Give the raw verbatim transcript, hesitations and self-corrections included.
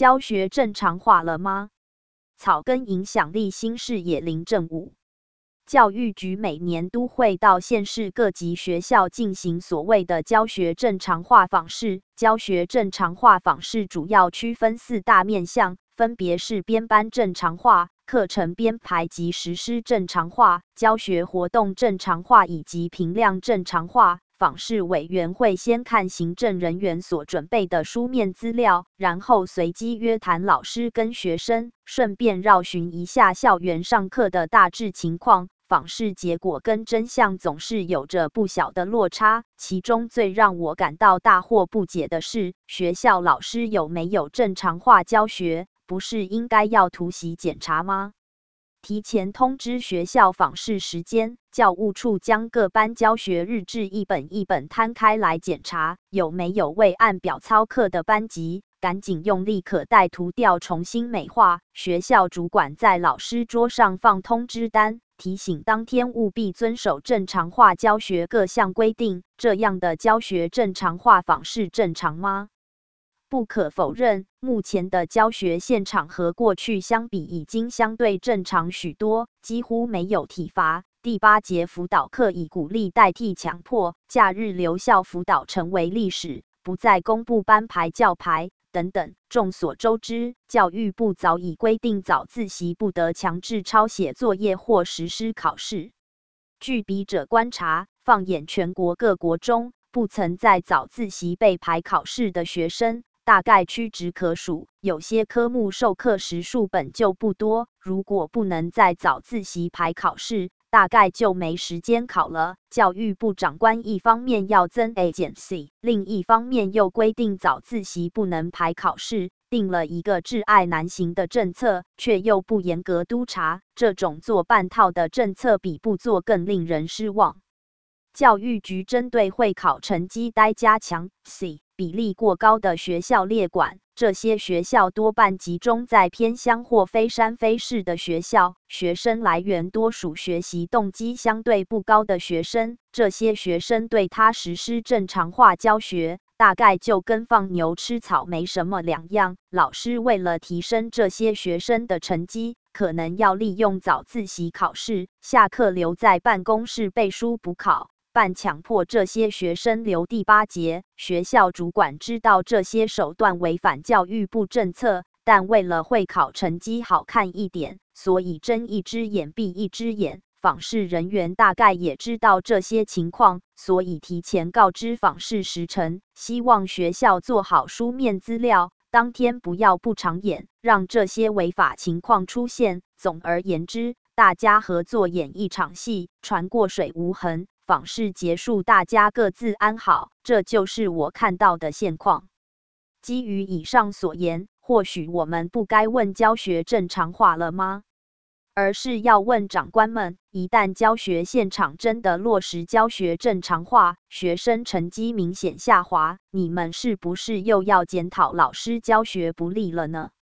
教学正常化了吗？草根影响力新视野林正武。教育局每年都会到县市各级学校进行所谓的教学正常化访视。教学正常化访视主要区分四大面向，分别是编班正常化、课程编排及实施正常化、教学活动正常化以及评量正常化。访视委员会先看行政人员所准备的书面资料，然后随机约谈老师跟学生，顺便绕巡一下校园上课的大致情况。访视结果跟真相总是有着不小的落差，其中最让我感到大惑不解的是，学校老师有没有正常化教学，不是应该要突袭检查吗？提前通知学校访视时间，教务处将各班教学日志一本一本摊开来检查，有没有未按表操课的班级，赶紧用立可带涂掉重新美化。学校主管在老师桌上放通知单，提醒当天务必遵守正常化教学各项规定。这样的教学正常化访视正常吗？不可否认，目前的教学现场和过去相比已经相对正常许多，几乎没有体罚。第八节辅导课以鼓励代替强迫，假日留校辅导成为历史，不再公布班牌教牌等等。众所周知，教育部早已规定早自习不得强制抄写作业或实施考试。据笔者观察，放眼全国各国中，不曾在早自习被排考试的学生大概屈指可数，有些科目授课时数本就不多，如果不能在早自习排考试，大概就没时间考了。教育部长官一方面要增 agency， 另一方面又规定早自习不能排考试，定了一个窒碍难行的政策，却又不严格督察，这种做半套的政策比不做更令人失望。教育局针对会考成绩待加强 C 比例过高的学校列管，这些学校多半集中在偏乡或非山非市的学校，学生来源多属学习动机相对不高的学生，这些学生对他实施正常化教学，大概就跟放牛吃草没什么两样。老师为了提升这些学生的成绩，可能要利用早自习考试，下课留在办公室背书补考，半强迫这些学生留第八节。学校主管知道这些手段违反教育部政策，但为了会考成绩好看一点，所以睁一只眼闭一只眼。访视人员大概也知道这些情况，所以提前告知访视时程，希望学校做好书面资料，当天不要不长眼，让这些违法情况出现。总而言之，大家合作演一场戏，船过水无痕。访视结束，大家各自安好，这就是我看到的现况。基于以上所言，或许我们不该问教学正常化了吗？而是要问长官们，一旦教学现场真的落实教学正常化，学生成绩明显下滑，你们是不是又要检讨老师教学不力了呢？